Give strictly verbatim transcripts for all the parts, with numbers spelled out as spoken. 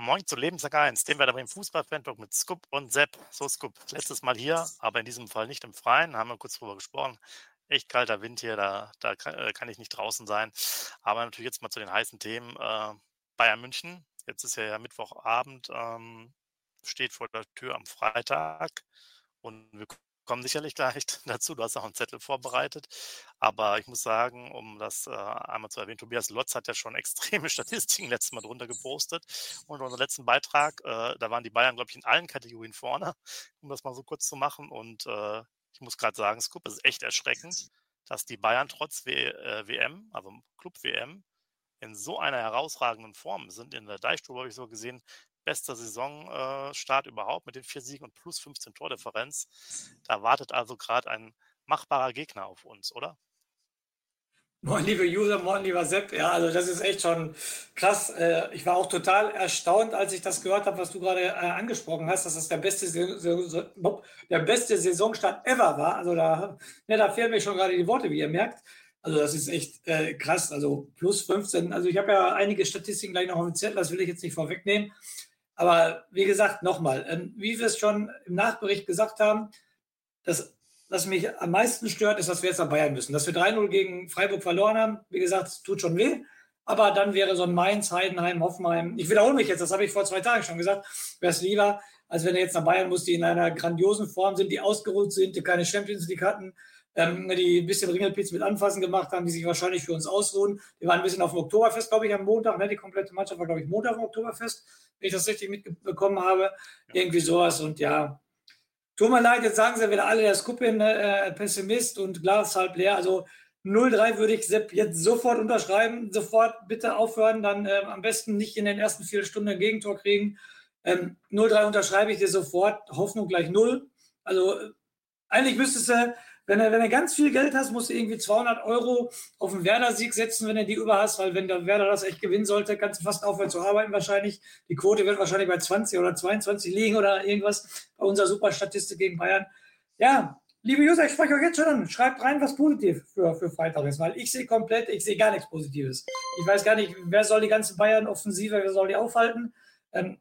Moin zu Lebensjahr eins, dem Werder Bremen Fußball-Fan-Talk mit Scoop und Sepp. So, Scoop, letztes Mal hier, aber in diesem Fall nicht im Freien, haben wir kurz drüber gesprochen. Echt kalter Wind hier, da, da kann, äh, kann ich nicht draußen sein. Aber natürlich jetzt mal zu den heißen Themen. Äh, Bayern München, jetzt ist ja, ja Mittwochabend, ähm, steht vor der Tür am Freitag und wir kommen sicherlich gleich dazu. Du hast auch einen Zettel vorbereitet. Aber ich muss sagen, um das äh, einmal zu erwähnen, Tobias Lotz hat ja schon extreme Statistiken letztes Mal drunter gepostet. Und in unserem letzten Beitrag, äh, da waren die Bayern, glaube ich, in allen Kategorien vorne, um das mal so kurz zu machen. Und äh, ich muss gerade sagen, Scoop, es ist echt erschreckend, dass die Bayern trotz w äh, W M, also Club-W M, in so einer herausragenden Form sind. In der Deichstube habe ich so gesehen, bester Saisonstart äh, überhaupt mit den vier Siegen und plus fünfzehn Tordifferenz. Da wartet also gerade ein machbarer Gegner auf uns, oder? Moin, liebe User, moin, lieber Sepp. Ja, also das ist echt schon krass. Äh, Ich war auch total erstaunt, als ich das gehört habe, was du gerade äh, angesprochen hast, dass das der beste, Sa- Sa- Sa- Bob, der beste Saisonstart ever war. Also da, ja, da fehlen mir schon gerade die Worte, wie ihr merkt. Also das ist echt äh, krass. Also plus fünfzehn. Also ich habe ja einige Statistiken gleich noch auf dem Zettel, das will ich jetzt nicht vorwegnehmen. Aber wie gesagt, nochmal, ähm, wie wir es schon im Nachbericht gesagt haben, das, was mich am meisten stört, ist, dass wir jetzt nach Bayern müssen. Dass wir drei null gegen Freiburg verloren haben, wie gesagt, es tut schon weh. Aber dann wäre so ein Mainz, Heidenheim, Hoffenheim, ich wiederhole mich jetzt, das habe ich vor zwei Tagen schon gesagt, wäre es lieber, als wenn er jetzt nach Bayern muss, die in einer grandiosen Form sind, die ausgeruht sind, die keine Champions League hatten, ähm, die ein bisschen Ringelpiez mit Anfassen gemacht haben, die sich wahrscheinlich für uns ausruhen. Die waren ein bisschen auf dem Oktoberfest, glaube ich, am Montag. Ne? Die komplette Mannschaft war, glaube ich, Montag am Oktoberfest, wenn ich das richtig mitbekommen habe. Ja. Irgendwie sowas. Und ja, tut mir leid, jetzt sagen sie wieder alle, der Skupin äh, Pessimist und Glas halb leer. Also null drei würde ich Sepp jetzt sofort unterschreiben. Sofort bitte aufhören, dann äh, am besten nicht in den ersten vier Stunden ein Gegentor kriegen. Ähm, null drei unterschreibe ich dir sofort. Hoffnung gleich null. Also äh, eigentlich müsstest du, wenn du, wenn du ganz viel Geld hast, musst du irgendwie zweihundert Euro auf den Werder-Sieg setzen, wenn du die über hast, weil wenn der Werder das echt gewinnen sollte, kannst du fast aufhören zu arbeiten wahrscheinlich. Die Quote wird wahrscheinlich bei zwanzig oder zweiundzwanzig liegen oder irgendwas bei unserer Superstatistik gegen Bayern. Ja, liebe User, ich spreche euch jetzt schon an. Schreibt rein, was positiv für, für Freitag ist, weil ich sehe komplett, ich sehe gar nichts Positives. Ich weiß gar nicht, wer soll die ganze Bayern-Offensive, wer soll die aufhalten? Ähm,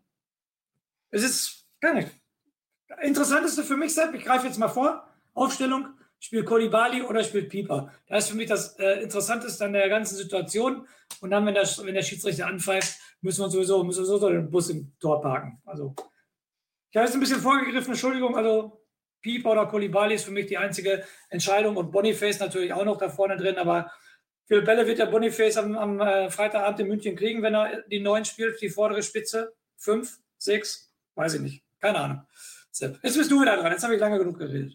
es ist gar nicht. Interessanteste für mich, Sepp, ich greife jetzt mal vor, Aufstellung, spielt Kolibali oder spielt Pieper. Das ist für mich das äh, Interessanteste an der ganzen Situation. Und dann, wenn der, wenn der Schiedsrichter anpfeift, müssen wir sowieso, müssen wir sowieso den Bus im Tor parken. Also, ich habe jetzt ein bisschen vorgegriffen, Entschuldigung, also Pieper oder Kolibali ist für mich die einzige Entscheidung und Boniface natürlich auch noch da vorne drin, aber viele Bälle wird der Boniface am, am äh, Freitagabend in München kriegen, wenn er die neun spielt, die vordere Spitze. Fünf, sechs, weiß ich nicht. Keine Ahnung. Sepp. Jetzt bist du wieder dran. Jetzt habe ich lange genug geredet.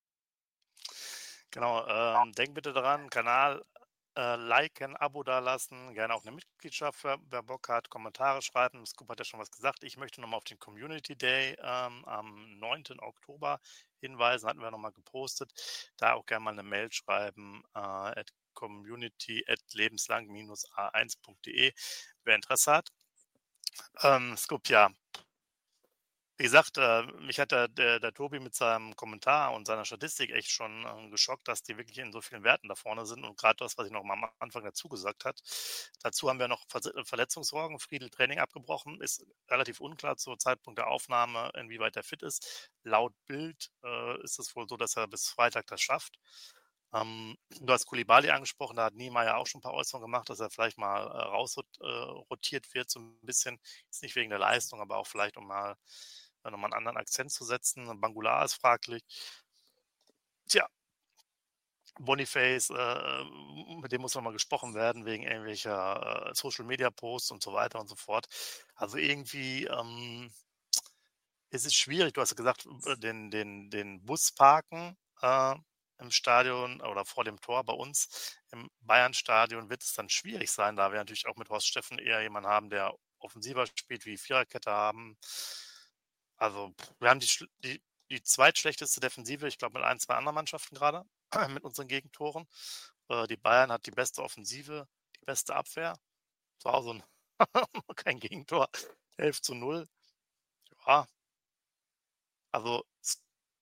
Genau, ähm, denk bitte daran, Kanal äh, liken, Abo dalassen, gerne auch eine Mitgliedschaft, wer, wer Bock hat, Kommentare schreiben. Scoop hat ja schon was gesagt. Ich möchte nochmal auf den Community Day ähm, am neunten Oktober hinweisen, hatten wir nochmal gepostet. Da auch gerne mal eine Mail schreiben, äh, at community at lebenslang a eins punkt de, wer Interesse hat. Ähm, Scoop, ja, wie gesagt, äh, mich hat der, der, der Tobi mit seinem Kommentar und seiner Statistik echt schon äh, geschockt, dass die wirklich in so vielen Werten da vorne sind. Und gerade das, was ich noch mal am Anfang dazu gesagt hat. Dazu haben wir noch Ver Verletzungssorgen. Friedel Training abgebrochen. Ist relativ unklar zum Zeitpunkt der Aufnahme, inwieweit er fit ist. Laut Bild äh, ist es wohl so, dass er bis Freitag das schafft. Ähm, du hast Koulibaly angesprochen, da hat Niemeyer auch schon ein paar Äußerungen gemacht, dass er vielleicht mal äh, rausrotiert äh, wird, so ein bisschen. Ist nicht wegen der Leistung, aber auch vielleicht, um mal äh, nochmal einen anderen Akzent zu setzen. Bangular ist fraglich. Tja, Boniface, äh, mit dem muss noch mal gesprochen werden, wegen irgendwelcher äh, Social-Media-Posts und so weiter und so fort. Also irgendwie ähm, ist es schwierig. Du hast ja gesagt, äh, den, den, den Bus parken äh, im Stadion oder vor dem Tor bei uns im Bayern-Stadion wird es dann schwierig sein, da wir natürlich auch mit Horst Steffen eher jemanden haben, der offensiver spielt, wie Viererkette haben. Also wir haben die, die, die zweitschlechteste Defensive, ich glaube, mit ein, zwei anderen Mannschaften gerade, mit unseren Gegentoren. Äh, die Bayern hat die beste Offensive, die beste Abwehr. Zu Hause kein Gegentor, elf zu null. Ja, also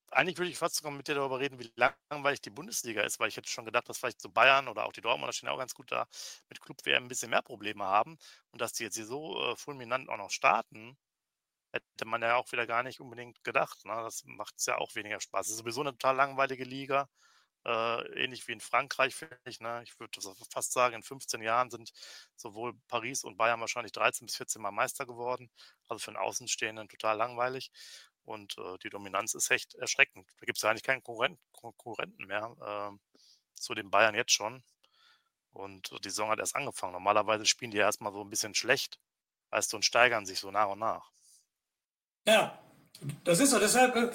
eigentlich würde ich fast sogar mit dir darüber reden, wie langweilig die Bundesliga ist, weil ich hätte schon gedacht, dass vielleicht so Bayern oder auch die Dortmunder stehen auch ganz gut da mit Club-W M ein bisschen mehr Probleme haben und dass die jetzt hier so äh, fulminant auch noch starten, hätte man ja auch wieder gar nicht unbedingt gedacht. Ne? Das macht es ja auch weniger Spaß. Es ist sowieso eine total langweilige Liga, äh, ähnlich wie in Frankreich, finde ich. Ne? Ich würde so fast sagen, in fünfzehn Jahren sind sowohl Paris und Bayern wahrscheinlich dreizehn bis vierzehn Mal Meister geworden. Also für einen Außenstehenden total langweilig. Und äh, die Dominanz ist echt erschreckend. Da gibt es ja eigentlich keinen Konkurrent Konkurrenten mehr äh, zu den Bayern jetzt schon. Und die Saison hat erst angefangen. Normalerweise spielen die ja erstmal so ein bisschen schlecht, weißt du, und steigern sich so nach und nach. Ja, das ist so. Deshalb, äh,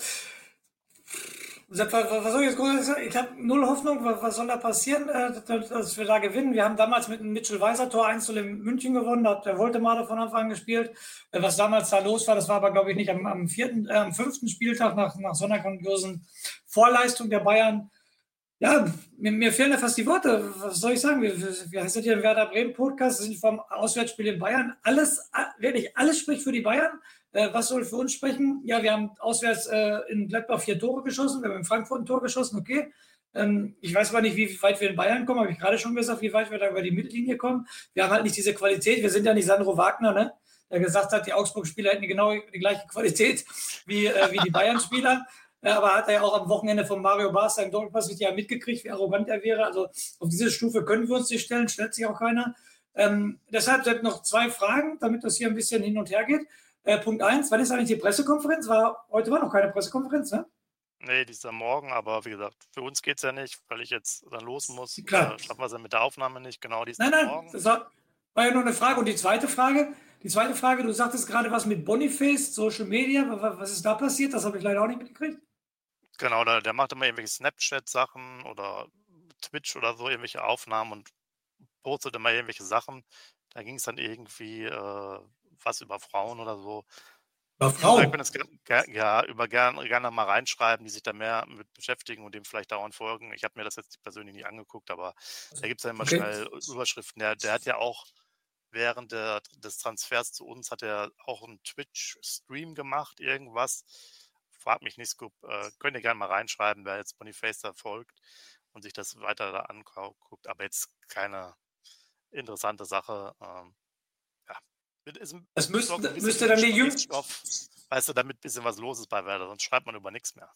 was, was soll ich jetzt groß sagen? Ich habe null Hoffnung. Was, was soll da passieren, äh, dass, dass wir da gewinnen? Wir haben damals mit einem Mitchell Weiser Tor eins zu in München gewonnen. Da hat der Woltemade von Anfang an gespielt. Äh, was damals da los war, das war aber, glaube ich, nicht am, am, vierten, äh, am fünften Spieltag nach, nach so einer grandiosen Vorleistung der Bayern. Ja, mir, mir fehlen da fast die Worte. Was soll ich sagen? Wir, wir sind hier im Werder Bremen Podcast, sind vom Auswärtsspiel in Bayern. Alles, wirklich alles spricht für die Bayern. Äh, was soll für uns sprechen? Ja, wir haben auswärts äh, in Gladbach vier Tore geschossen, wir haben in Frankfurt ein Tor geschossen, okay. Ähm, ich weiß aber nicht, wie weit wir in Bayern kommen, habe ich gerade schon gesagt, wie weit wir da über die Mittellinie kommen. Wir haben halt nicht diese Qualität, wir sind ja nicht Sandro Wagner, ne? Der gesagt hat, die Augsburg-Spieler hätten genau die gleiche Qualität wie, äh, wie die Bayern-Spieler. Ja, aber hat er ja auch am Wochenende von Mario Barca im Doppelpass ja mitgekriegt, wie arrogant er wäre. Also auf diese Stufe können wir uns nicht stellen, stellt sich auch keiner. Ähm, deshalb noch zwei Fragen, damit das hier ein bisschen hin und her geht. Äh, Punkt eins, wann ist eigentlich die Pressekonferenz? War, heute war noch keine Pressekonferenz, ne? Nee, die ist am Morgen, aber wie gesagt, für uns geht es ja nicht, weil ich jetzt dann los muss. Klar. Äh, schaffen wir es ja mit der Aufnahme nicht, genau, die ist nein, dann nein, morgen. das war, war ja nur eine Frage. Und die zweite Frage, die zweite Frage, du sagtest gerade was mit Boniface, Social Media, was ist da passiert? Das habe ich leider auch nicht mitgekriegt. Genau, der, der macht immer irgendwelche Snapchat-Sachen oder Twitch oder so, irgendwelche Aufnahmen und postet immer irgendwelche Sachen. Da ging es dann irgendwie äh, was über Frauen oder so. Über Da können Frauen. es ger ja über gerne gerne mal reinschreiben, die sich da mehr mit beschäftigen und dem vielleicht dauernd folgen. Ich habe mir das jetzt persönlich nicht angeguckt, aber da gibt es ja immer Okay. schnell Überschriften. Der, der hat ja auch während der, des Transfers zu uns hat er auch einen Twitch-Stream gemacht, irgendwas. Frag mich nicht, Scoop. Äh, könnt ihr gerne mal reinschreiben, wer jetzt Boniface da folgt und sich das weiter da anguckt. Aber jetzt keine interessante Sache. Ähm, ja. Ist ein, Das müsste, ein bisschen müsste für dann die Gesprächsstoff, weißt du, damit ein bisschen was los ist bei Werder, sonst schreibt man über nichts mehr.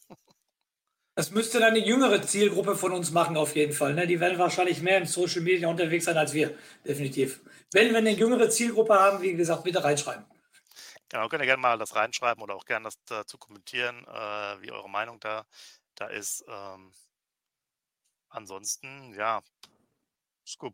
Das müsste dann die jüngere Zielgruppe von uns machen, auf jeden Fall. Ne? Die werden wahrscheinlich mehr in Social Media unterwegs sein als wir, definitiv. Wenn wir eine jüngere Zielgruppe haben, wie gesagt, bitte reinschreiben. Genau, könnt ihr gerne mal das reinschreiben oder auch gerne das dazu kommentieren, äh, wie eure Meinung da, da ist. Ähm, ansonsten, ja, Scoop.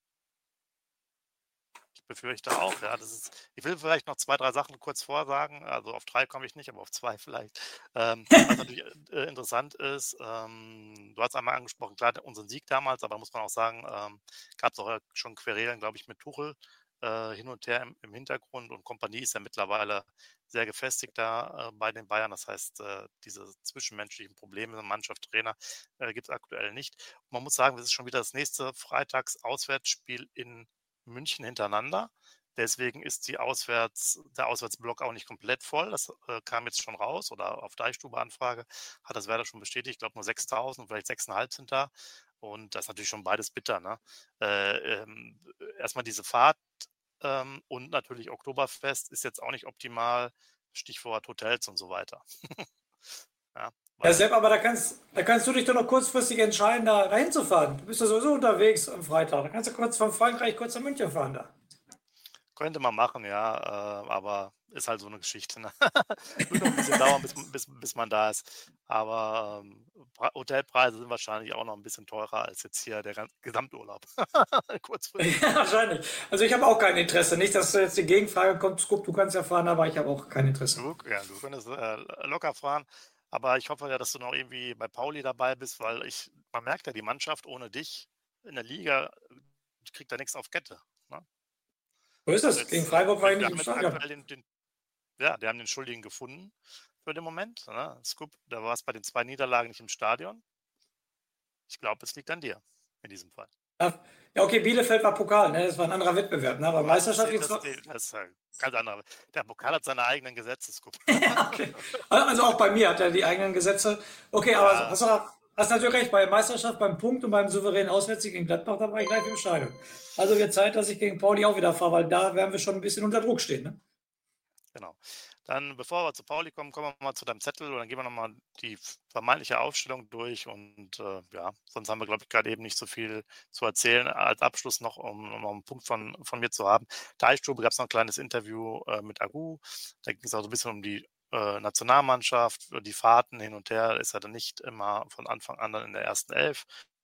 Ich befürchte auch, ja. Das ist, ich will vielleicht noch zwei, drei Sachen kurz vorsagen. Also auf drei komme ich nicht, aber auf zwei vielleicht. Ähm, was natürlich äh, interessant ist, ähm, du hast einmal angesprochen, klar, unseren Sieg damals, aber muss man auch sagen, ähm, gab es auch schon Querelen, glaube ich, mit Tuchel äh, hin und her im, im Hintergrund und Kompanie ist ja mittlerweile sehr gefestigt da äh, bei den Bayern. Das heißt, äh, diese zwischenmenschlichen Probleme, Mannschaft, Trainer, äh, gibt es aktuell nicht. Und man muss sagen, das ist schon wieder das nächste Freitags-Auswärtsspiel in München hintereinander. Deswegen ist die Auswärts, der Auswärtsblock auch nicht komplett voll. Das äh, kam jetzt schon raus oder auf Deichstube-Anfrage hat das Werder schon bestätigt. Ich glaube nur sechstausend, vielleicht sechstausendfünfhundert sind da. Und das ist natürlich schon beides bitter. Ne? Äh, ähm, erstmal diese Fahrt ähm, und natürlich Oktoberfest ist jetzt auch nicht optimal. Stichwort Hotels und so weiter. ja, Ja, weil, Sepp, aber da kannst, da kannst du dich doch noch kurzfristig entscheiden, da dahin zu fahren. Du bist ja sowieso unterwegs am Freitag. Da kannst du kurz von Frankreich kurz nach München fahren da. Könnte man machen, ja, äh, aber ist halt so eine Geschichte. Ne? Wird noch ein bisschen dauern, bis, bis, bis man da ist. Aber ähm, Hotelpreise sind wahrscheinlich auch noch ein bisschen teurer als jetzt hier der Gesamturlaub. Kurzfristig. Ja, wahrscheinlich. Also ich habe auch kein Interesse. Nicht, dass jetzt die Gegenfrage kommt, Scoop, du kannst ja fahren, aber ich habe auch kein Interesse. Du, ja, du könntest äh, locker fahren. Aber ich hoffe ja, dass du noch irgendwie bei Pauli dabei bist, weil ich, man merkt ja, die Mannschaft ohne dich in der Liga kriegt da nichts auf Kette. Ne? Wo ist das? Gegen Jetzt, Freiburg war wir, ich wir nicht im haben jetzt Stadion. aktuell den, den ja, die haben den Schuldigen gefunden für den Moment. Ne? Scoop, da war es bei den zwei Niederlagen nicht im Stadion. Ich glaube, es liegt an dir in diesem Fall. Ja, ja, okay, Bielefeld war Pokal, ne? Das war ein anderer Wettbewerb, ne? Aber Meisterschaft Das, gibt's das, noch. das ist ein ganz anderer. Der Pokal hat seine eigenen Gesetze, Scoop. Okay. Also auch bei mir hat er die eigenen Gesetze. Okay, aber Ja, hast du hast natürlich recht, bei Meisterschaft, beim Punkt und beim souveränen Auswärtssieg gegen Gladbach, da war ich gleich im Stadion. Also wird Zeit, dass ich gegen Pauli auch wieder fahre, weil da werden wir schon ein bisschen unter Druck stehen. Ne? genau. Dann, bevor wir zu Pauli kommen, kommen wir mal zu deinem Zettel und dann gehen wir nochmal die vermeintliche Aufstellung durch. Und äh, ja, sonst haben wir, glaube ich, gerade eben nicht so viel zu erzählen. Als Abschluss noch, um, um noch einen Punkt von, von mir zu haben. Der Eisstube gab es noch ein kleines Interview äh, mit Agu. Da ging es auch so ein bisschen um die äh, Nationalmannschaft, die Fahrten hin und her. Ist er dann nicht immer von Anfang an dann in der ersten Elf.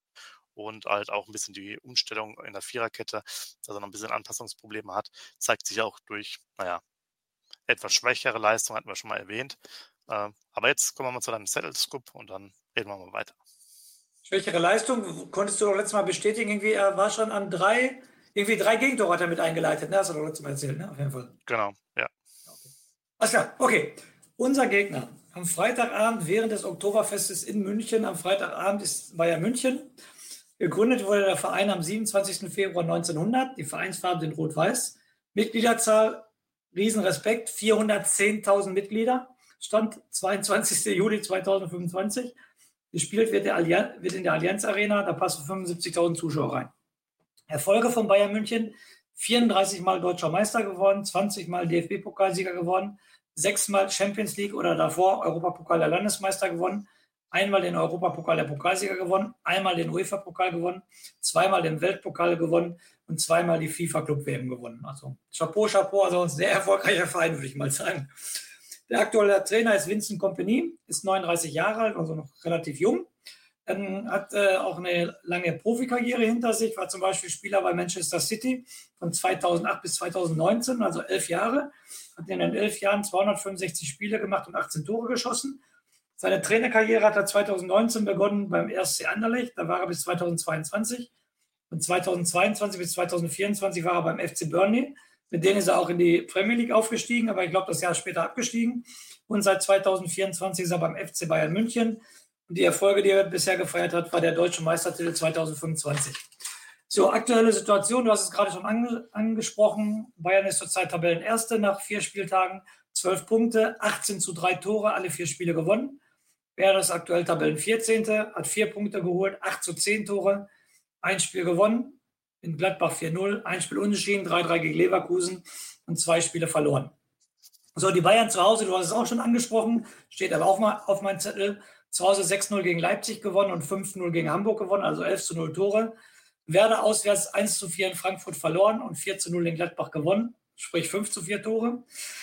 Und halt auch ein bisschen die Umstellung in der Viererkette, dass er noch ein bisschen Anpassungsprobleme hat, zeigt sich auch durch, naja, etwas schwächere Leistung, hatten wir schon mal erwähnt. Äh, aber jetzt kommen wir mal zu deinem Settle-Scoop und dann reden wir mal weiter. Schwächere Leistung, konntest du doch letztes Mal bestätigen, irgendwie, er war schon an drei, irgendwie drei Gegentore hat er mit eingeleitet, ne? Hast du doch letztes Mal erzählt, ne? Auf jeden Fall. Genau, ja. Okay. Alles klar, okay. Unser Gegner am Freitagabend während des Oktoberfestes in München, am Freitagabend ist Bayern München. Gegründet wurde der Verein am siebenundzwanzigsten Februar neunzehnhundert. Die Vereinsfarben sind rot-weiß. Mitgliederzahl, Riesenrespekt, vierhundertzehntausend Mitglieder. Stand zweiundzwanzigsten Juli zweitausendfünfundzwanzig. Gespielt wird, der Allianz, wird in der Allianz Arena, da passen fünfundsiebzigtausend Zuschauer rein. Erfolge von Bayern München, vierunddreißig Mal Deutscher Meister geworden, zwanzig Mal D F B-Pokalsieger geworden, sechs Mal Champions League oder davor Europapokal der Landesmeister gewonnen, einmal den Europapokal der Pokalsieger gewonnen, einmal den UEFA-Pokal gewonnen, zweimal den Weltpokal gewonnen und zweimal die FIFA-Club-W M gewonnen. Also Chapeau, Chapeau, also ein sehr erfolgreicher Verein, würde ich mal sagen. Der aktuelle Trainer ist Vincent Kompany, ist neununddreißig Jahre alt, also noch relativ jung. Ähm, hat äh, auch eine lange Profikarriere hinter sich, war zum Beispiel Spieler bei Manchester City von zweitausendacht bis zweitausendneunzehn, also elf Jahre. Hat in den elf Jahren zweihundertfünfundsechzig Spiele gemacht und achtzehn Tore geschossen. Seine Trainerkarriere hat er zweitausendneunzehn begonnen beim R S C Anderlecht, da war er bis zweitausendzweiundzwanzig. Und zweitausendzweiundzwanzig bis zweitausendvierundzwanzig war er beim F C Burnley. Mit denen ist er auch in die Premier League aufgestiegen, aber ich glaube, das Jahr später abgestiegen. Und seit zweitausendvierundzwanzig ist er beim F C Bayern München. Und die Erfolge, die er bisher gefeiert hat, war der deutsche Meistertitel zweitausendfünfundzwanzig. So, aktuelle Situation, du hast es gerade schon ange angesprochen. Bayern ist zurzeit Tabellenerste nach vier Spieltagen, zwölf Punkte, achtzehn zu drei Tore, alle vier Spiele gewonnen. Werder ist aktuell Tabellenvierzehnte, hat vier Punkte geholt, acht zu zehn Tore, ein Spiel gewonnen, in Gladbach vier null, ein Spiel unentschieden, drei drei gegen Leverkusen und zwei Spiele verloren. So, die Bayern zu Hause, du hast es auch schon angesprochen, steht aber auch mal auf meinem Zettel. Zu Hause sechs null gegen Leipzig gewonnen und fünf null gegen Hamburg gewonnen, also elf zu null Tore. Werder auswärts eins zu vier in Frankfurt verloren und vier zu null in Gladbach gewonnen, sprich fünf zu vier Tore.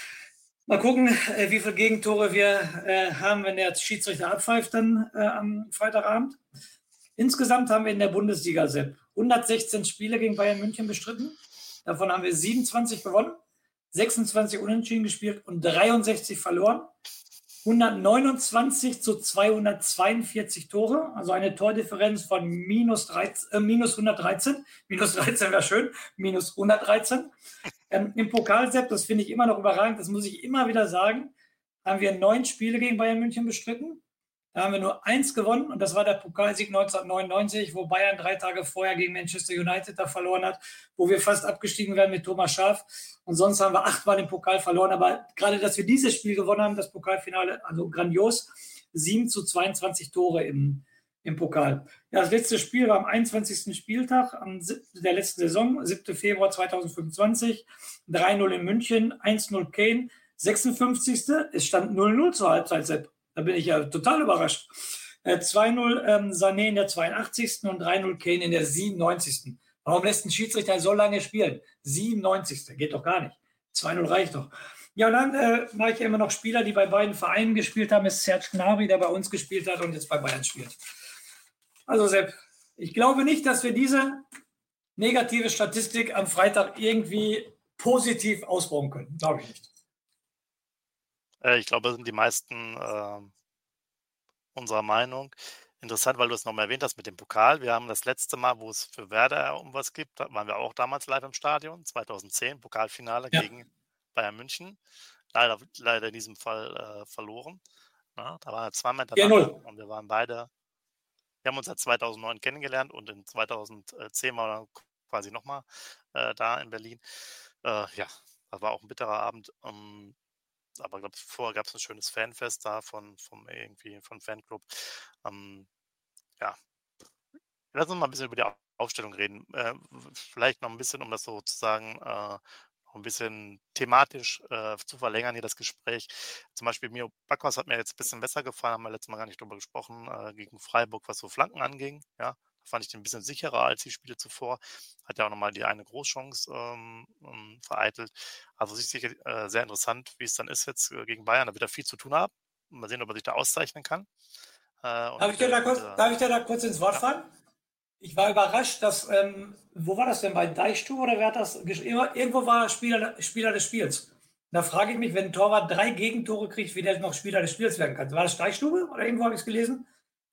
Mal gucken, äh, wie viele Gegentore wir äh, haben, wenn der Schiedsrichter abpfeift dann äh, am Freitagabend. Insgesamt haben wir in der Bundesliga, Sepp, hundertsechzehn Spiele gegen Bayern München bestritten. Davon haben wir siebenundzwanzig gewonnen, sechsundzwanzig unentschieden gespielt und dreiundsechzig verloren. hundertneunundzwanzig zu zweihundertzweiundvierzig Tore, also eine Tordifferenz von minus, dreizehn, äh, minus hundertdreizehn. Minus dreizehn wäre schön, minus hundertdreizehn. Ähm, Im Pokal, Sepp, das finde ich immer noch überragend, das muss ich immer wieder sagen, haben wir neun Spiele gegen Bayern München bestritten. Da haben wir nur eins gewonnen und das war der Pokalsieg neunzehnhundertneunundneunzig, wo Bayern drei Tage vorher gegen Manchester United da verloren hat, wo wir fast abgestiegen wären mit Thomas Schaaf. Und sonst haben wir achtmal den Pokal verloren. Aber gerade, dass wir dieses Spiel gewonnen haben, das Pokalfinale, also grandios, sieben zu zweiundzwanzig Tore im, im Pokal. Ja, das letzte Spiel war am einundzwanzigsten Spieltag am der letzten Saison, siebten Februar zweitausendfünfundzwanzig, drei null in München, eins null Kane, sechsundfünfzigsten Es stand null null zur Halbzeit, Sepp. Da bin ich ja total überrascht. Äh, zwei null ähm, Sané in der zweiundachtzigsten und drei null Kane in der siebenundneunzigsten Warum lässt ein Schiedsrichter so lange spielen? siebenundneunzigsten Geht doch gar nicht. zwei null reicht doch. Ja, und dann äh, mache ich ja immer noch Spieler, die bei beiden Vereinen gespielt haben. Ist Serge Gnabry, der bei uns gespielt hat und jetzt bei Bayern spielt. Also Sepp, ich glaube nicht, dass wir diese negative Statistik am Freitag irgendwie positiv ausbauen können. Glaube ich nicht. Äh, ich glaube, das sind die meisten äh, unserer Meinung. Interessant, weil du es nochmal erwähnt hast mit dem Pokal. Wir haben das letzte Mal, wo es für Werder um was gibt, da waren wir auch damals live im Stadion, zweitausendzehn, Pokalfinale ja. gegen Bayern München. Leider, leider in diesem Fall äh, verloren. Ja, da waren wir zweimal hintereinander und wir waren beide Wir haben uns seit zweitausendneun kennengelernt und in zweitausendzehn war er quasi nochmal äh, da in Berlin. Äh, ja, das war auch ein bitterer Abend. Ähm, aber ich glaube, vorher gab es ein schönes Fanfest da von vom irgendwie von Fanclub. Ähm, ja, lass uns mal ein bisschen über die Au Aufstellung reden. Äh, w vielleicht noch ein bisschen, um das sozusagen, äh, noch 'n bisschen thematisch, äh, zu verlängern hier das Gespräch. Zum Beispiel Mio Backhaus hat mir jetzt ein bisschen besser gefallen, haben wir letztes Mal gar nicht drüber gesprochen, äh, gegen Freiburg, was so Flanken anging, ja. Da fand ich den 'n bisschen sicherer als die Spiele zuvor. Hat ja auch noch mal die eine Großchance, ähm, ähm, vereitelt. Also, es ist sicher, äh, sehr interessant, wie es dann ist jetzt, äh, gegen Bayern. Da wird er viel zu tun haben. Mal sehen, ob er sich da auszeichnen kann, äh, und Darf wie ich dir der da wie kurz, der darf ich dir da kurz ins Wort ja? fallen? Ich war überrascht, dass, ähm, wo war das denn, bei Deichstube oder wer hat das gesch immer irgendwo war Spieler Spieler des Spiels. Da frage ich mich, wenn 'n Torwart drei Gegentore kriegt, wie der noch Spieler des Spiels werden kann. War das Deichstube oder irgendwo habe ich's gelesen?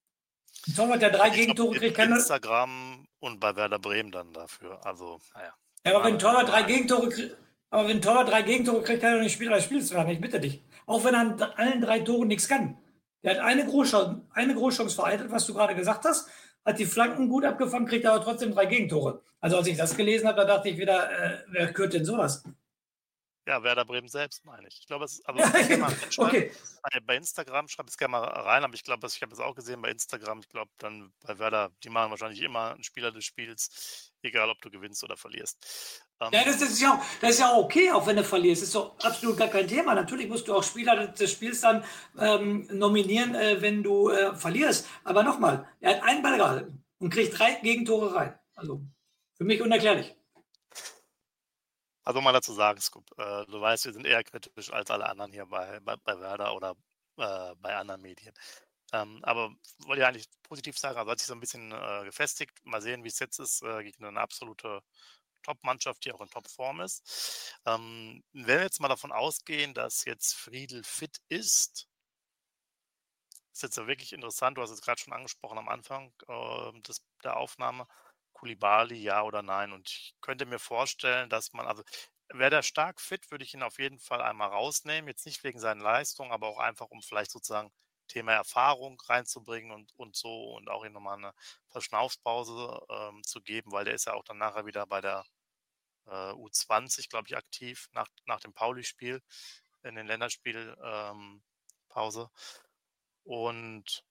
'N Torwart, der drei Ich glaube, Gegentore kriegt, bei kann nur Instagram und bei Werder Bremen dann dafür. Also, naja, ja, die aber wenn machen 'n dann immer Torwart nur drei einen. Gegentore kriegt aber wenn 'n Torwart drei Gegentore kriegt, kann er doch nicht Spieler des Spiels werden, ich bitte dich. Auch wenn er an allen drei Toren nichts kann. Der hat eine Großchance eine Großchance vereitelt, was du gerade gesagt hast, hat die Flanken gut abgefangen, kriegt aber trotzdem drei Gegentore. Also, als ich das gelesen habe, da dachte ich wieder, äh, wer kürt denn sowas? Ja, Werder Bremen selbst, meine ich. Ich glaube, es also, Ja, kannst gerne mal reinschreiben. okay. Bei bei Instagram, schreib es gerne mal rein, aber ich glaube, ich habe es auch gesehen bei Instagram. Ich glaube dann bei Werder, die machen wahrscheinlich immer 'n Spieler des Spiels, egal ob du gewinnst oder verlierst. Ja, das Ähm, ist ja auch das ist ja auch okay, auch wenn du verlierst. Ist doch absolut gar kein Thema. Natürlich musst du auch Spieler des Spiels dann, ähm, nominieren, äh, wenn du, äh, verlierst. Aber nochmal, er hat einen Ball gehalten und kriegt drei Gegentore rein. Also, für mich unerklärlich. also, mal dazu sagen, Scoop, äh, du weißt, wir sind eher kritisch als alle anderen hier bei bei bei Werder oder, äh, bei anderen Medien. Ähm, aber wollte ja eigentlich positiv sagen, also, hat sich so ein bisschen, äh, gefestigt. Mal sehen, wie es jetzt ist, äh, gegen eine absolute Top-Mannschaft, die auch in Topform ist. Ähm, wenn wir jetzt mal davon ausgehen, dass jetzt Friedel fit ist, ist jetzt ja wirklich interessant, du hast es gerade schon angesprochen am Anfang, ähm, des der Aufnahme, Koulibaly, ja oder nein? Und ich könnte mir vorstellen, dass man also, wäre der stark fit, würde ich ihn auf jeden Fall einmal rausnehmen, jetzt nicht wegen seinen Leistungen, aber auch einfach, um vielleicht sozusagen Thema Erfahrung reinzubringen und und so und auch ihm noch mal 'ne Verschnaufpause, ähm, zu geben, weil der ist ja auch dann nachher wieder bei der äh, U zwanzig, glaube ich, aktiv nach, nach dem Pauli-Spiel in den Länderspiel ähm, Pause. Und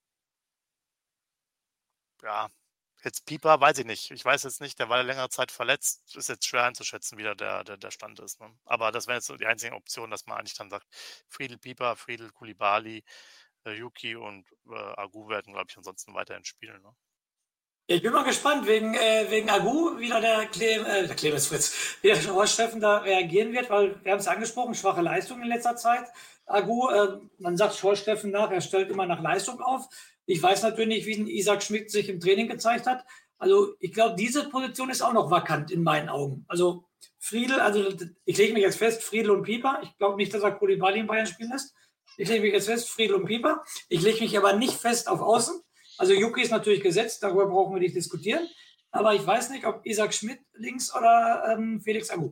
ja, jetzt Pieper, weiß ich nicht. Ich weiß jetzt nicht, der war ja längere Zeit verletzt. Ist jetzt schwer einzuschätzen, wie da der, der, der Stand ist. Ne? Aber das wäre jetzt so die einzige Option, dass man eigentlich dann sagt, Friedel Pieper, Friedel Koulibaly, äh, Yuki und äh, Agu werden, glaube ich, ansonsten weiterhin spielen. Ne? Ich bin mal gespannt, wegen, äh, wegen Agu, wie da der, Cle äh, der Clemens Fritz, wie der Horst Steffen da reagieren wird, weil wir haben es angesprochen, schwache Leistung in letzter Zeit. Agu, äh, man sagt Horst Steffen nach, er stellt immer nach Leistung auf. Ich weiß natürlich nicht, wie ein Isaac Schmidt sich im Training gezeigt hat. Also ich glaube, diese Position ist auch noch vakant in meinen Augen. Also Friedel, also ich lege mich jetzt fest, Friedel und Pieper. Ich glaube nicht, dass er Koulibaly in Bayern spielen lässt. Ich lege mich jetzt fest, Friedel und Pieper. Ich lege mich aber nicht fest auf Außen. Also Yuki ist natürlich gesetzt, darüber brauchen wir nicht diskutieren. Aber ich weiß nicht, ob Isaac Schmidt links oder ähm, Felix Agu.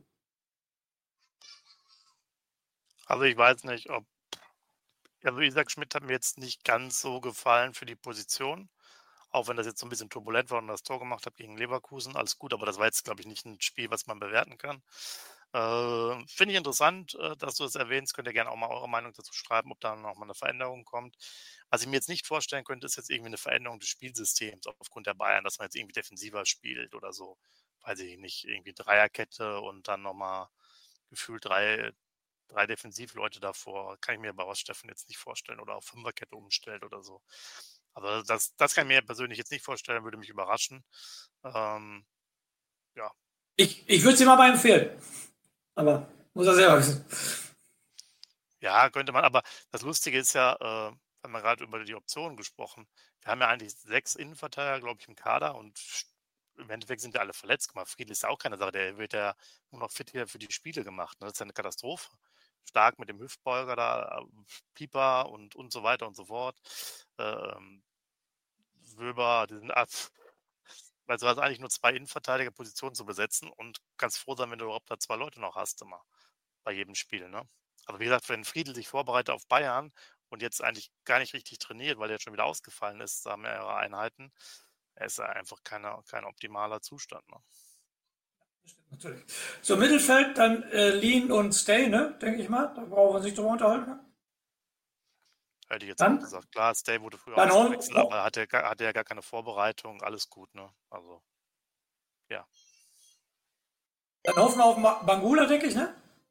Also ich weiß nicht, ob, also Isaac Schmidt hat mir jetzt nicht ganz so gefallen für die Position. Auch wenn das jetzt so ein bisschen turbulent war und das Tor gemacht hat gegen Leverkusen, alles gut, aber das war jetzt, glaube ich, nicht ein Spiel, was man bewerten kann. Äh, finde ich interessant, äh, dass du das erwähnst. Könnt ihr gerne auch mal eure Meinung dazu schreiben, ob da noch mal 'ne Veränderung kommt. Was ich mir jetzt nicht vorstellen könnte, ist jetzt irgendwie eine Veränderung des Spielsystems aufgrund der Bayern, dass man jetzt irgendwie defensiver spielt oder so. Weiß ich nicht, irgendwie Dreierkette und dann noch mal gefühlt drei drei Defensivleute davor. Kann ich mir bei Rostoffen jetzt nicht vorstellen oder auf Fünferkette umstellt oder so. Also, das das kann ich mir persönlich jetzt nicht vorstellen, würde mich überraschen. Ähm, ja. Ich, ich würde es ihm aber empfehlen. Aber muss er selber wissen. Ja, könnte man, aber das Lustige ist ja, äh, wir haben ja grad über die Optionen gesprochen. Wir haben ja eigentlich sechs Innenverteidiger, glaube ich, im Kader und im Endeffekt sind ja alle verletzt. Guck mal, Friedl ist ja auch keine Sache, der wird ja nur noch fit hier für die Spiele gemacht, ne? Das ist ja 'ne Katastrophe. Stark mit dem Hüftbeuger da, äh, Pieper und und so weiter und so fort. Ähm, Wöber, die sind ab weil du hast eigentlich nur zwei Innenverteidigerpositionen zu besetzen und kannst froh sein, wenn du überhaupt da zwei Leute noch hast immer bei jedem Spiel, ne? Aber wie gesagt, wenn Friedl sich vorbereitet auf Bayern und jetzt eigentlich gar nicht richtig trainiert, weil er jetzt schon wieder ausgefallen ist, da mehrere Einheiten, er ist ja einfach keine, kein optimaler Zustand. Ne? Natürlich. So, Mittelfeld, dann äh, Lean und Stay, ne? Denke ich mal. Da brauchen wir uns nicht drüber unterhalten. Ne? Hätte ich jetzt auch Dann, gesagt. Klar, Stay wurde früher dann hol, ausgewechselt, aber hatte, hatte ja gar keine Vorbereitung, alles gut, ne? Also, ja. dann hoffen wir auf Bangula, denke ich, ne?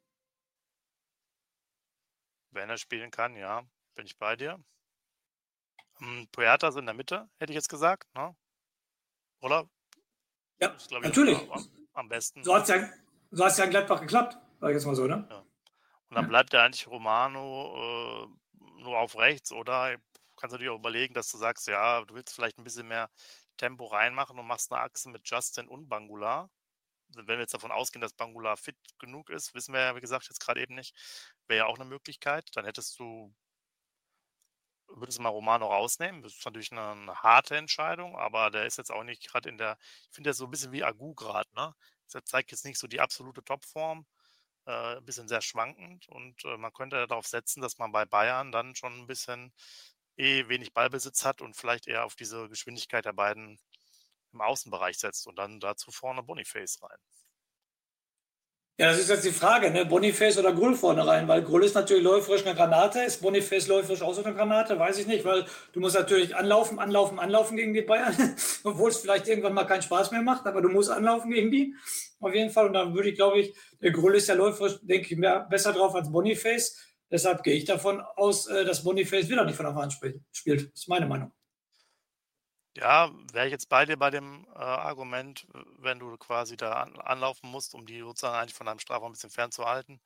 Wenn er spielen kann, ja, bin ich bei dir. Um, Puertas in der Mitte, hätte ich jetzt gesagt, ne? Oder? Ja, Ist, glaube ich, natürlich. am, am besten. So Ne? hat es ja, so hat's ja in Gladbach geklappt, sag ich jetzt mal so, ne? Ja. Und dann bleibt ja eigentlich Romano äh, nur auf rechts, oder? Kannst du dir auch überlegen, dass du sagst, ja, du willst vielleicht ein bisschen mehr Tempo reinmachen und machst eine Achse mit Justin und Bangula. Wenn wir jetzt davon ausgehen, dass Bangula fit genug ist, wissen wir ja, wie gesagt, jetzt gerade eben nicht, wäre ja auch eine Möglichkeit. Dann hättest du, würdest du mal Romano rausnehmen. Das ist natürlich eine, eine harte Entscheidung, aber der ist jetzt auch nicht gerade in der, ich finde, der ist so ein bisschen wie Agu gerade, ne? Der zeigt jetzt nicht so die absolute Topform, äh, ein bisschen sehr schwankend und äh, man könnte darauf setzen, dass man bei Bayern dann schon ein bisschen eh wenig Ballbesitz hat und vielleicht eher auf diese Geschwindigkeit der beiden im Außenbereich setzt und dann dazu vorne Boniface rein. Ja, das ist jetzt die Frage, ne? Boniface oder Grull vorne rein, weil Grull ist natürlich läuferisch eine Granate, ist Boniface läuferisch auch so eine Granate, weiß ich nicht, weil du musst natürlich anlaufen, anlaufen, anlaufen gegen die Bayern, obwohl es vielleicht irgendwann mal keinen Spaß mehr macht, aber du musst anlaufen gegen die, auf jeden Fall. Und dann würde ich, glaube ich, der Grull ist ja läuferisch, denke ich, mehr, besser drauf als Boniface. Deshalb gehe ich davon aus, äh, dass Boniface wieder nicht von Anfang an spielt. Das ist meine Meinung. Ja, wäre ich jetzt bei dir bei dem äh, Argument, wenn du quasi da an, anlaufen musst, um die sozusagen eigentlich von deinem Strafraum ein bisschen fernzuhalten.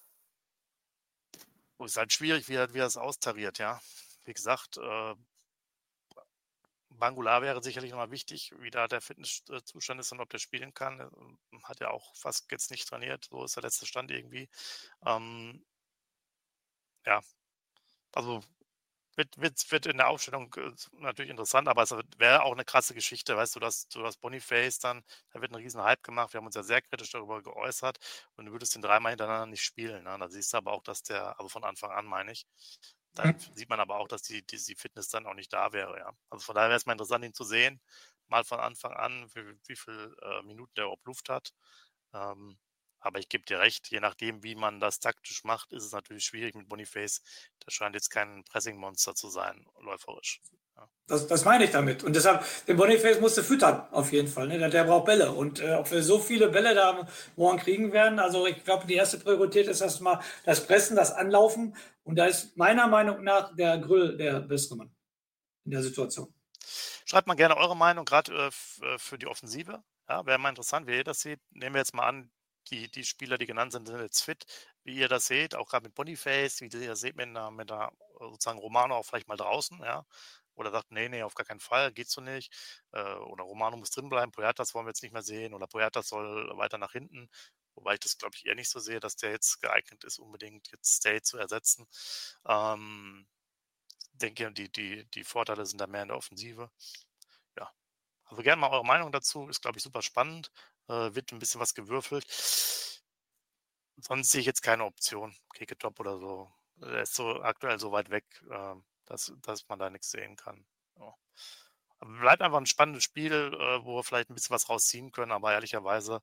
Oh, ist halt schwierig, wie er, wie er es austariert, ja. Wie gesagt, äh, Bangula wäre sicherlich nochmal wichtig, wie da der Fitnesszustand ist und ob der spielen kann. Hat ja auch fast jetzt nicht trainiert, so ist der letzte Stand irgendwie. Ähm, ja, also Wird, wird, wird in der Aufstellung äh, natürlich interessant, aber es wäre auch eine krasse Geschichte, weißt du, dass du das Boniface dann, da wird ein riesen Hype gemacht, wir haben uns ja sehr kritisch darüber geäußert und du würdest den dreimal hintereinander nicht spielen. Ne? Da siehst du aber auch, dass der, aber von Anfang an meine ich, dann sieht man aber auch, dass die, die, die Fitness dann auch nicht da wäre, ja. Also von daher wäre es mal interessant, ihn zu sehen, mal von Anfang an, wie, wie viele äh, Minuten der überhaupt Luft hat. Ähm, aber ich gebe dir recht, je nachdem, wie man das taktisch macht, ist es natürlich schwierig mit Boniface. Der scheint jetzt kein Pressing-Monster zu sein, läuferisch. Ja. Das, das meine ich damit. Und deshalb, den Boniface musste füttern, auf jeden Fall. Ne? Der, der braucht Bälle. Und äh, ob wir so viele Bälle da morgen kriegen werden, also ich glaube, die erste Priorität ist erstmal das Pressen, das Anlaufen. Und da ist meiner Meinung nach der Grill der bessere Mann in der Situation. Schreibt mal gerne eure Meinung, gerade äh, für die Offensive. Ja, wäre mal interessant, wie ihr das seht. Nehmen wir jetzt mal an, die, die Spieler, die genannt sind, sind jetzt fit, wie ihr das seht, auch gerade mit Boniface, wie ihr das seht mit einer, mit einer sozusagen Romano auch vielleicht mal draußen, ja. Oder sagt, nee, nee, auf gar keinen Fall, geht so nicht. Äh, oder Romano muss drin bleiben, Puertas wollen wir jetzt nicht mehr sehen. Oder Puertas soll weiter nach hinten. Wobei ich das, glaube ich, eher nicht so sehe, dass der jetzt geeignet ist, unbedingt jetzt Stay zu ersetzen. Ähm, denke, die, die, die Vorteile sind da mehr in der Offensive. Ja, also gerne mal eure Meinung dazu. Ist, glaube ich, super spannend. Äh, wird ein bisschen was gewürfelt. Sonst sehe ich jetzt keine Option. Keke-Top oder so. Der ist so aktuell so weit weg, äh, dass, dass man da nichts sehen kann. Ja. Aber bleibt einfach ein spannendes Spiel, äh, wo wir vielleicht ein bisschen was rausziehen können, aber ehrlicherweise,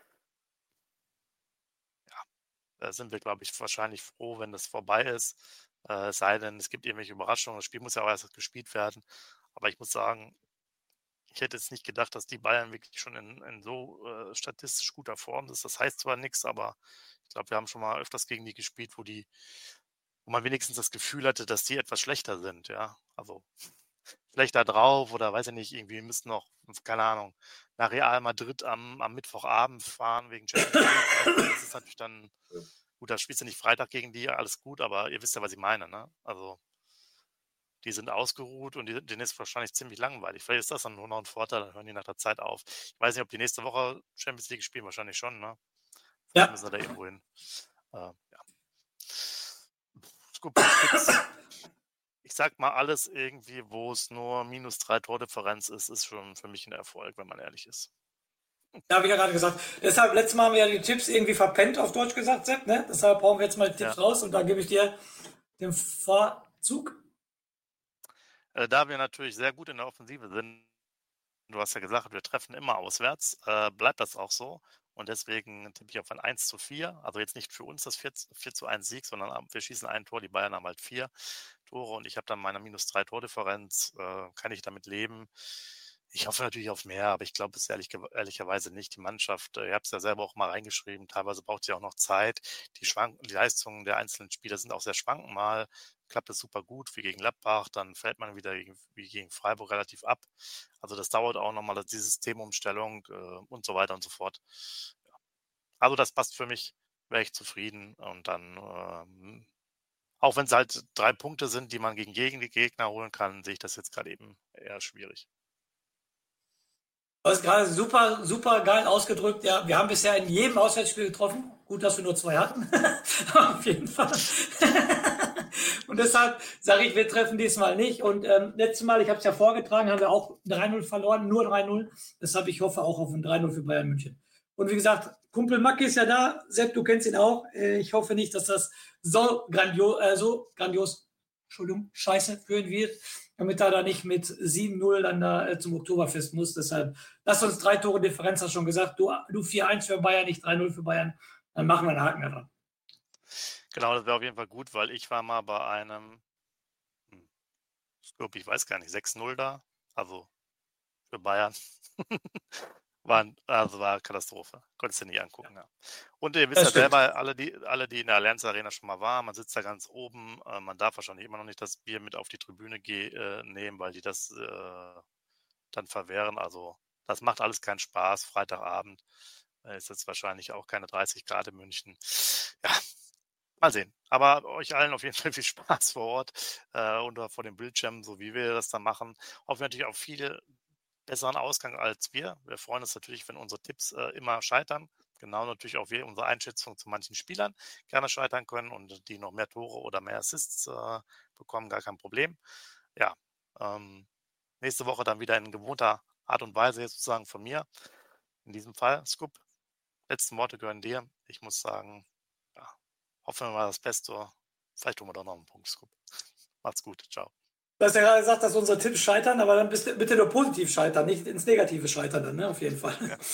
ja, da sind wir, glaube ich, wahrscheinlich froh, wenn das vorbei ist. Äh, es sei denn, es gibt irgendwelche Überraschungen. Das Spiel muss ja auch erst gespielt werden. Aber ich muss sagen, ich hätte jetzt nicht gedacht, dass die Bayern wirklich schon in, in so äh, statistisch guter Form ist. Das heißt zwar nichts, aber ich glaube, wir haben schon mal öfters gegen die gespielt, wo die, wo man wenigstens das Gefühl hatte, dass die etwas schlechter sind, ja. Also schlechter drauf oder weiß ich nicht, irgendwie müssten noch, keine Ahnung, nach Real Madrid am, am Mittwochabend fahren wegen Champions League. Das ist natürlich dann, gut, da spielst du nicht Freitag gegen die, alles gut, aber ihr wisst ja, was ich meine, ne? Also die sind ausgeruht und die, denen ist wahrscheinlich ziemlich langweilig. Vielleicht ist das dann nur noch ein Vorteil, dann hören die nach der Zeit auf. Ich weiß nicht, ob die nächste Woche Champions League spielen, wahrscheinlich schon, ne? Vielleicht Ja. müssen wir da irgendwo hin. Äh, ja. Scoop-Tipps. Ich sag mal, alles irgendwie, wo es nur minus drei Tordifferenz ist, ist schon für mich ein Erfolg, wenn man ehrlich ist. Ja, habe ich ja gerade gesagt. Deshalb, letztes Mal haben wir ja die Tipps irgendwie verpennt, auf Deutsch gesagt, Sepp, ne? Deshalb brauchen wir jetzt mal die Tipps Ja. raus und da gebe ich dir den Vorzug. Äh, da wir natürlich sehr gut in der Offensive sind, du hast ja gesagt, wir treffen immer auswärts, äh, bleibt das auch so. Und deswegen tippe ich auf ein eins zu vier. Also jetzt nicht für uns das vier zu eins Sieg, sondern wir schießen ein Tor, die Bayern haben halt vier Tore und ich habe dann meine minus drei Tordifferenz. Äh, kann ich damit leben? Ich hoffe natürlich auf mehr, aber ich glaube es ehrlich, ehrlicherweise nicht. Die Mannschaft, äh, ihr habt es ja selber auch mal reingeschrieben, teilweise braucht sie auch noch Zeit. Die, Schwank die Leistungen der einzelnen Spieler sind auch sehr schwankend. Mal klappt es super gut, wie gegen Gladbach, dann fällt man wieder gegen, wie gegen Freiburg relativ ab. Also das dauert auch nochmal, die Systemumstellung äh, und so weiter und so fort. Ja. Also das passt für mich, wäre ich zufrieden und dann, ähm, auch wenn es halt drei Punkte sind, die man gegen jeden Gegner holen kann, sehe ich das jetzt gerade eben eher schwierig. Du hast gerade super, super geil ausgedrückt. Ja, wir haben bisher in jedem Auswärtsspiel getroffen. Gut, dass wir nur zwei hatten. Auf jeden Fall. Und deshalb sage ich, wir treffen diesmal nicht. Und ähm, letztes Mal, ich habe es ja vorgetragen, haben wir auch drei null verloren, nur drei null. Deshalb, ich hoffe auch auf ein drei null für Bayern München. Und wie gesagt, Kumpel Macke ist ja da. Sepp, du kennst ihn auch. Äh, ich hoffe nicht, dass das so grandios, äh, so grandios, Entschuldigung, scheiße führen wird, damit er da nicht mit sieben null dann da äh, zum Oktoberfest muss. Deshalb, lass uns drei Tore Differenz, hast schon gesagt. Du, du vier eins für Bayern, nicht drei null für Bayern. Dann machen wir einen Haken daran. Genau, das wäre auf jeden Fall gut, weil ich war mal bei einem, ich weiß gar nicht, sechs null da, also für Bayern. war, also war Katastrophe. Konntest du nicht angucken. Ja. Und ihr wisst das ja stimmt. selber, alle die, alle, die in der Allianz Arena schon mal waren, man sitzt da ganz oben, äh, man darf wahrscheinlich immer noch nicht das Bier mit auf die Tribüne äh, nehmen, weil die das äh, dann verwehren. Also das macht alles keinen Spaß. Freitagabend äh, ist jetzt wahrscheinlich auch keine dreißig Grad in München. Ja, mal sehen. Aber euch allen auf jeden Fall viel Spaß vor Ort äh, und vor dem Bildschirm, so wie wir das dann machen. Hoffen wir natürlich auch viele besseren Ausgang als wir. Wir freuen uns natürlich, wenn unsere Tipps äh, immer scheitern. Genau natürlich auch wir unsere Einschätzung zu manchen Spielern gerne scheitern können und die noch mehr Tore oder mehr Assists äh, bekommen, gar kein Problem. Ja, ähm, nächste Woche dann wieder in gewohnter Art und Weise jetzt sozusagen von mir. In diesem Fall, Scoop, letzten Worte gehören dir. Ich muss sagen, ja, hoffen wir mal das Beste. Vielleicht tun wir doch noch einen Punkt, Scoop. Macht's gut, ciao. Du hast ja gerade gesagt, dass unsere Tipps scheitern, aber dann bitte nur positiv scheitern, nicht ins Negative scheitern dann, ne? Auf jeden Fall. Ja.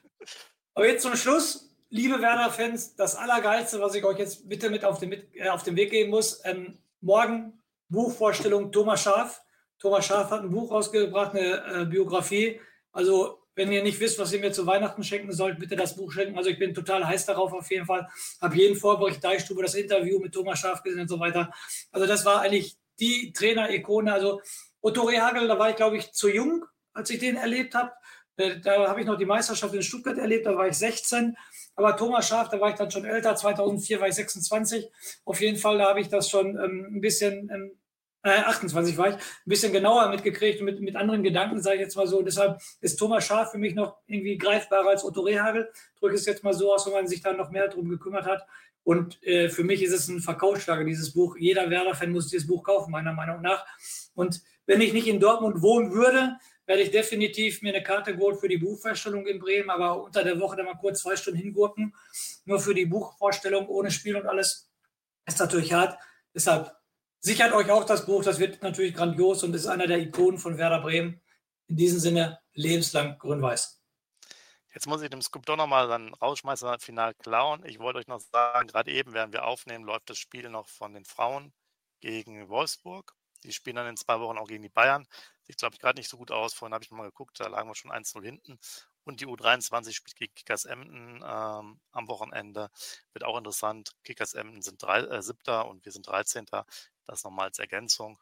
Aber jetzt zum Schluss, liebe Werder-Fans, das Allergeilste, was ich euch jetzt bitte mit auf den, mit, äh, auf den Weg geben muss, ähm, morgen Buchvorstellung Thomas Schaaf. Thomas Schaaf hat ein Buch rausgebracht, eine äh, Biografie. Also wenn ihr nicht wisst, was ihr mir zu Weihnachten schenken sollt, bitte das Buch schenken. Also ich bin total heiß darauf auf jeden Fall. Habe jeden Vorbericht Deichstube, das Interview mit Thomas Schaaf gesehen und so weiter. Also das war eigentlich die Trainer-Ikone. Also Otto Rehhagel, da war ich, glaube ich, zu jung, als ich den erlebt habe. Da habe ich noch die Meisterschaft in Stuttgart erlebt, da war ich sechzehn. Aber Thomas Schaaf, da war ich dann schon älter, zweitausendvier war ich sechsundzwanzig. Auf jeden Fall, da habe ich das schon ähm, ein bisschen, ähm, äh, achtundzwanzig war ich, ein bisschen genauer mitgekriegt und mit, mit anderen Gedanken, sage ich jetzt mal so. Deshalb ist Thomas Schaaf für mich noch irgendwie greifbarer als Otto Rehhagel. Drücke es jetzt mal so aus, wenn man sich da noch mehr darum gekümmert hat. Und äh, für mich ist es ein Verkaufsschlager, dieses Buch. Jeder Werder-Fan muss dieses Buch kaufen, meiner Meinung nach. Und wenn ich nicht in Dortmund wohnen würde, werde ich definitiv mir eine Karte geholt für die Buchvorstellung in Bremen, aber unter der Woche dann mal kurz zwei Stunden hingurken. Nur für die Buchvorstellung ohne Spiel und alles ist natürlich hart. Deshalb sichert euch auch das Buch. Das wird natürlich grandios und ist einer der Ikonen von Werder Bremen. In diesem Sinne lebenslang grün-weiß. Jetzt muss ich dem Scoop doch nochmal dann Rausschmeißer-Final klauen. Ich wollte euch noch sagen, gerade eben, während wir aufnehmen, läuft das Spiel noch von den Frauen gegen Wolfsburg. Die spielen dann in zwei Wochen auch gegen die Bayern. Sieht, glaube ich, gerade nicht so gut aus. Vorhin habe ich mal geguckt, da lagen wir schon eins null hinten. Und die U dreiundzwanzig spielt gegen Kickers Emden ähm, am Wochenende. Wird auch interessant. Kickers Emden sind drei, äh, siebter und wir sind dreizehnter. Das nochmal als Ergänzung.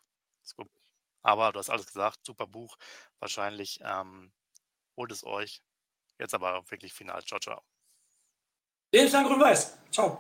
Aber du hast alles gesagt, super Buch. Wahrscheinlich ähm, holt es euch. Jetzt aber wirklich final. Ciao, ciao. Lebenslang grün-weiß. Ciao.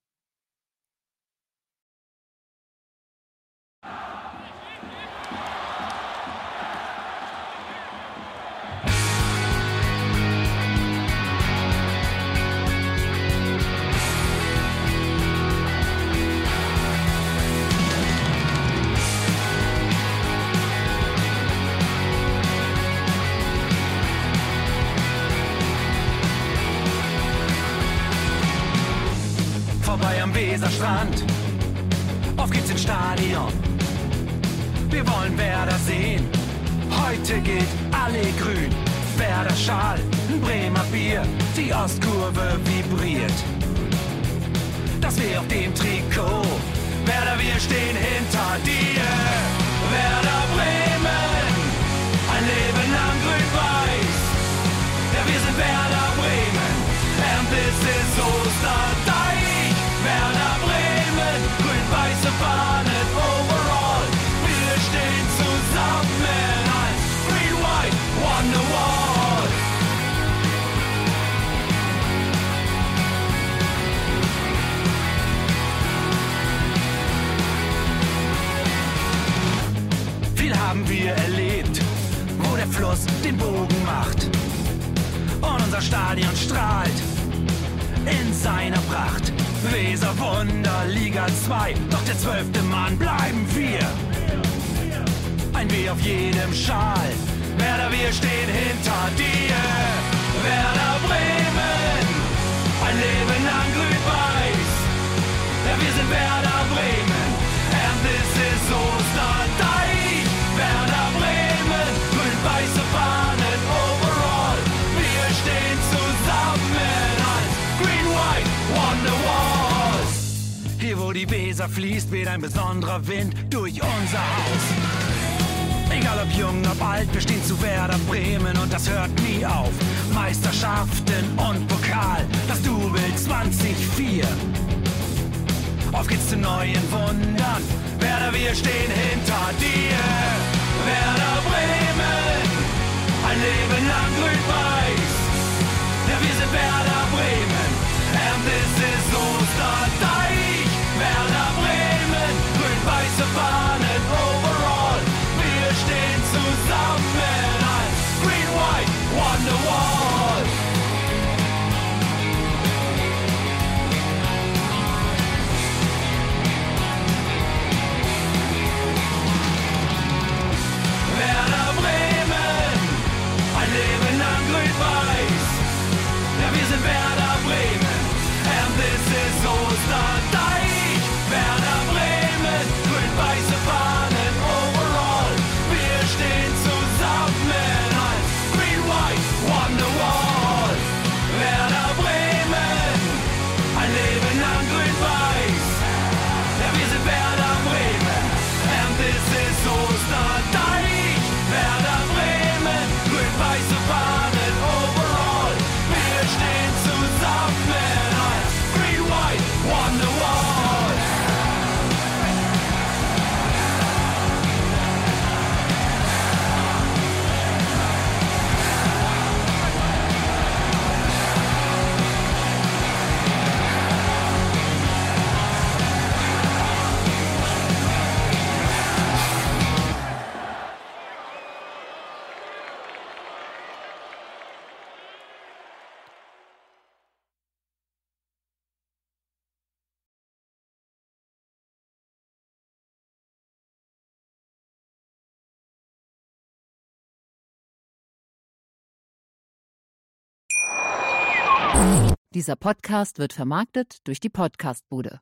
Am Weserstrand, auf geht's ins Stadion. Wir wollen Werder sehen, Heute gilt alle grün. Werder Schal, ein Bremer Bier, die Ostkurve vibriert. Das weh auf dem Trikot. Werder, wir stehen hinter dir. Werder Bremen, ein Leben lang grün-weiß. Ja, wir sind Werder Bremen, and this is Osterdeich. Werder Bremen, grün-weiße Fahnen overall. Wir stehen zusammen als Green-White Wonderwall. Viel haben wir erlebt, wo der Fluss den Bogen macht. Und unser Stadion strahlt in seiner Pracht. Weser Wunder, Liga zwei, doch der zwölfte Mann bleiben wir. Ein W auf jedem Schal, Werder, wir stehen hinter dir. Werder Bremen, ein Leben lang grün-weiß. Ja, wir sind Werder Bremen, and this is Osterdeich. Werder Bremen, grün-weiße Fahnen overall. Wir stehen zusammen als Green-White Wonderwalls. Hier wo die Weser fließt, weht ein besonderer Wind durch unser Haus. Egal ob jung, ob alt, wir stehen zu Werder Bremen und das hört nie auf. Meisterschaften und Pokal, das Double zwanzig vier. Auf geht's zu neuen Wundern, Werder, wir stehen hinter dir. Werder Bremen, ein Leben lang grün-weiß. Ja, wir sind Werder Bremen, and this is Osterdeich. Werder Bremen, grün-weiße Fahnen overall. Wir stehen zusammen als Green-White Wonderwall. Werder Bremen, ein Leben lang grün-weiß. Ja, wir sind Werder Bremen, and this is Osterdeich. Werder Bremen, grün-weiße Fahnen overall. Wir stehen zusammen als Green-White Wonderwall. Werder Bremen, ein Leben lang grün-weiß. Ja, wir sind Werder Bremen, and this is Osterdeich. Werder Bremen, grün-weiße Fahnen overall. Wir stehen zusammen als Green-White Wonderwall. Dieser Podcast wird vermarktet durch die Podcastbude.